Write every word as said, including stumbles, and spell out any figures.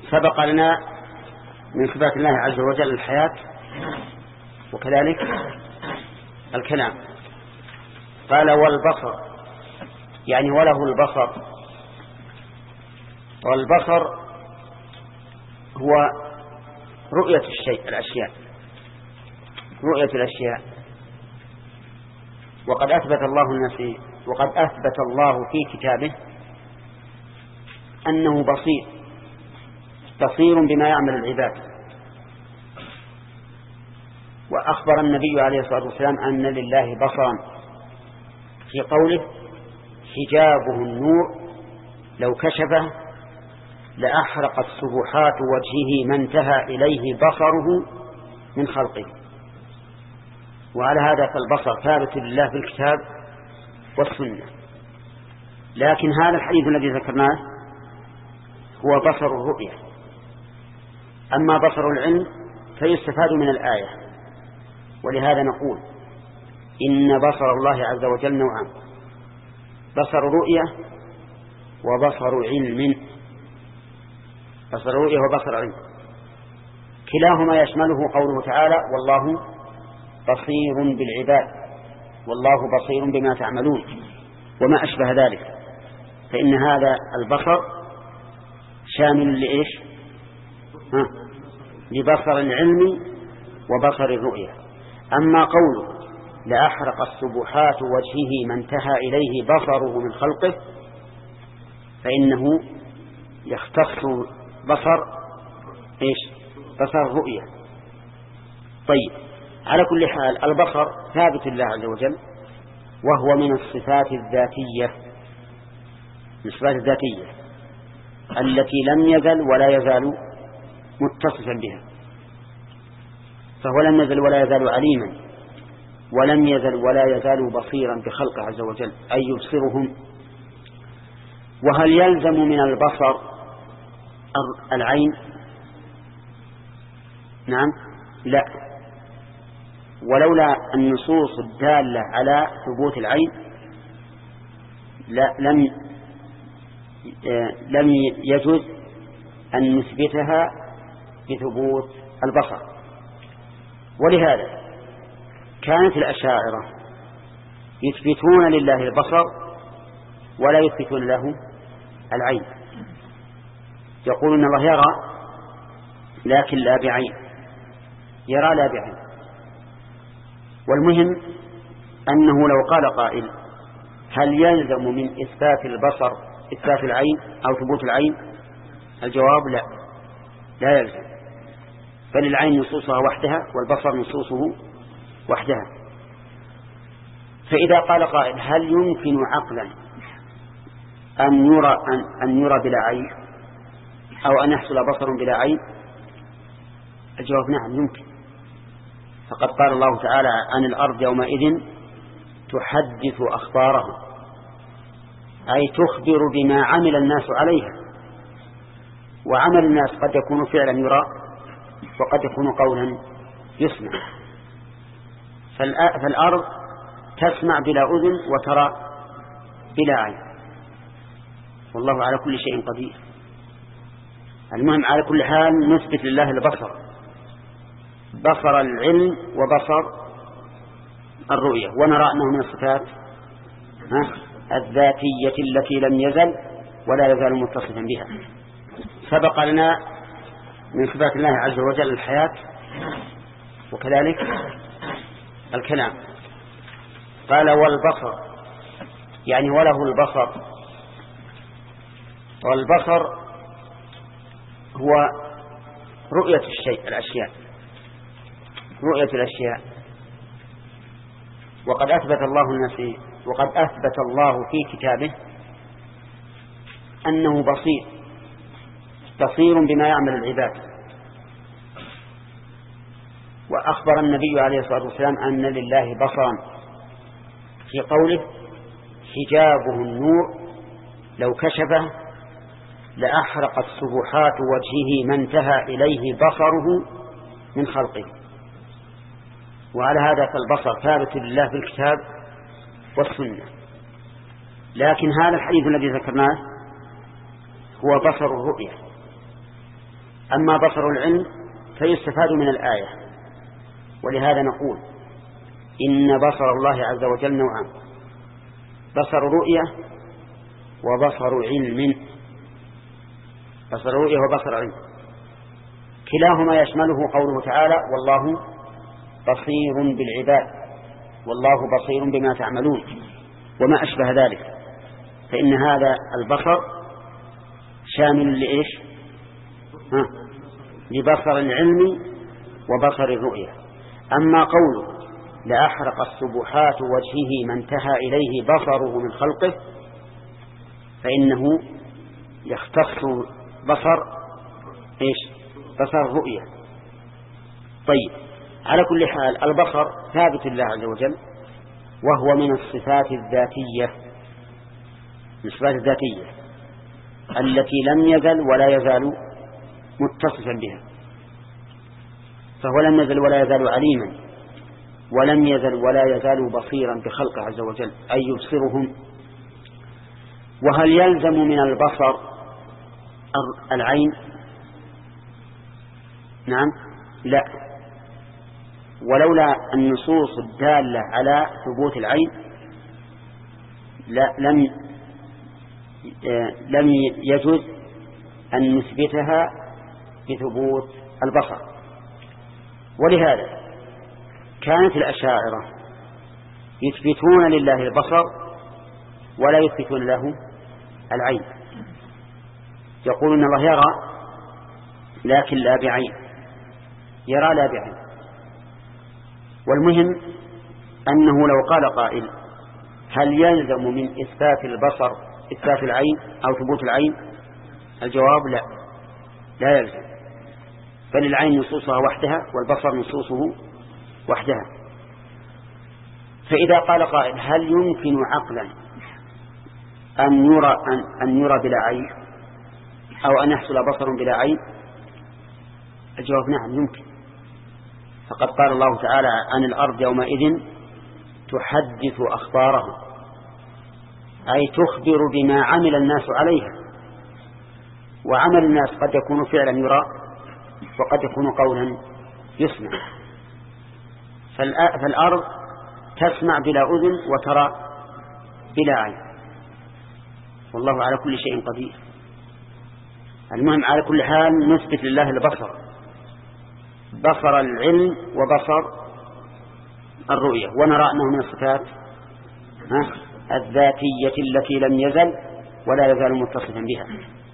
سبق لنا من صفات الله عز وجل الحياة وكذلك الكلام. قال والبصر يعني وله البصر. والبصر هو رؤية الشيء الأشياء رؤية الأشياء وقد أثبت الله النفي وقد أثبت الله في كتابه أنه بصير بصير بما يعمل العباد. وأخبر النبي عليه الصلاة والسلام أن لله بصرا في قوله حجابه النور لو كشفه لأحرقت سبحات وجهه ما انتهى إليه بصره من خلقه. وعلى هذا فالبصر ثابت لله في الكتاب والسنة. لكن هذا الحديث الذي ذكرناه هو بصر الرؤية. أما بصر العلم فيستفاد من الآية. ولهذا نقول إن بصر الله عز وجل نوعان: بصر رؤية وبصر علم. بصر رؤية وبصر علم كلاهما يشمله قوله تعالى والله بصير بالعباد والله بصير بما تعملون وما أشبه ذلك. فإن هذا البصر شامل لإيش؟ ها؟ لبصر العلم وبصر الرؤية. أما قوله لأحرق السبحات وجهه ما انتهى إليه بصره من خلقه فإنه يختص بصر إيش؟ بصر الرؤية. طيب، على كل حال البصر ثابت لله عز وجل وهو من الصفات الذاتية من الصفات الذاتية التي لم يزل ولا يزال متصفا بها. فهو لم يزل ولا يزال عليما ولم يزل ولا يزال بصيرا بخلقه عز وجل أي يبصرهم. وهل يلزم من البصر العين؟ نعم لا. ولولا النصوص الدالة على ثبوت العين لا لم لم يجوز أن نثبتها بثبوت البصر. ولهذا كانت الأشاعرة يثبتون لله البصر ولا يثبتون له العين. يقولون الله يرى لكن لا بعين، يرى لا بعين. والمهم أنه لو قال قائل هل يلزم من إثبات البصر إثبات العين أو ثبوت العين؟ الجواب لا لا يلزم، بل العين نصوصها وحدها والبصر نصوصه وحدها. فإذا قال قائل هل يمكن عقلا أن يرى أن, أن يرى بلا عين أو أن يحصل بصر بلا عين؟ الجواب نعم يمكن. فقد قال الله تعالى عن الأرض يومئذ تحدث أخبارها أي تخبر بما عمل الناس عليها. وعمل الناس قد يكون فعلا يرى وقد يكون قولا يسمع. فالأرض تسمع بلا أذن وترى بلا عين، والله على كل شيء قدير. المهم على كل حال نثبت لله البصر، بصر العلم وبصر الرؤية، ونرى أنه من الصفات الذاتية التي لم يزل ولا يزال متصفا بها. سبق لنا من صفات الله عز وجل الحياة وكذلك الكلام. قال والبصر يعني وله البصر. والبصر هو رؤية الشيء الأشياء رؤية الأشياء وقد أثبت الله النفي وقد أثبت الله في كتابه أنه بصير بصير بما يعمل العباد. وأخبر النبي عليه الصلاة والسلام أن لله بصرا في قوله حجابه النور لو كشفه لأحرقت سبحات وجهه ما انتهى إليه بصره من خلقه. وعلى هذا فالبصر ثابت لله في الكتاب والسنة. لكن هذا الحديث الذي ذكرناه هو بصر الرؤية. أما بصر العلم فيستفاد من الآية، ولهذا نقول إن بصر الله عز وجل نوعان: بصر رؤية وبصر علم. بصر رؤية وبصر علم كلاهما يشمله قوله تعالى: والله بصير بالعباد، والله بصير بما تعملون، وما أشبه ذلك. فإن هذا البصر شامل لإيش؟ ها؟ لبصر العلم وبصر الرؤية. أما قوله: لأحرق السبحات وجهه ما انتهى إليه بصره من خلقه، فإنه يختص بصر إيش؟ بصر الرؤية. طيب، على كل حال البصر ثابت لله عز وجل، وهو من الصفات الذاتية، من الصفات الذاتية التي لم يزل ولا يزال متصفا بها، فهو لم يزل ولا يزال عليما، ولم يزل ولا يزال بصيرا بخلقه عز وجل، أي يبصرهم. وهل يلزم من البصر العين؟ نعم، لا، ولولا النصوص الدالة على ثبوت العين لا لم لم يجوز أن نثبتها بثبوت البصر. ولهذا كانت الأشاعرة يثبتون لله البصر ولا يثبتون له العين، يقولون الله يرى لكن لا بعين، يرى لا بعين. والمهم أنه لو قال قائل: هل يلزم من إثبات البصر إثبات العين أو ثبوت العين؟ الجواب: لا، لا يلزم، فللعين نصوصها وحدها والبصر نصوصه وحدها. فإذا قال قائل: هل يمكن عقلا أن يرى أن, أن يرى بلا عين، أو أن يحصل بصر بلا عين؟ الجواب: نعم، يمكن. فقد قال الله تعالى عن الأرض يومئذ تحدث أخبارهم، أي تخبر بما عمل الناس عليها. وعمل الناس قد يكون فعلا يرى، وقد يكون قولا يسمع. فالأرض تسمع بلا أذن وترى بلا عين، والله على كل شيء قدير. المهم على كل حال نثبت لله البصر، بصر العلم وبصر الرؤية، ونرى أنه من الصفات الذاتية التي لم يزل ولا يزال متصفا بها.